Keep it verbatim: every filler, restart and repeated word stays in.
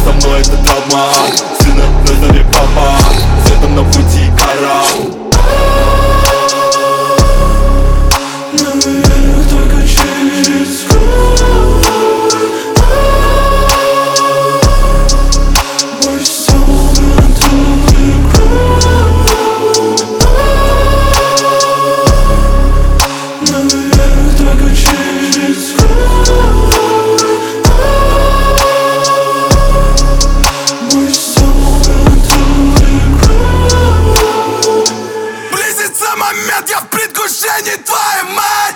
со мной это травма. Сына назови папа, светом на пути кара. Наверх только через кровь. Мой сон готовый кровь. Наверх только через кровь. Мой сон готовый кровь. Близится момент, я в предвкушении твоей мать.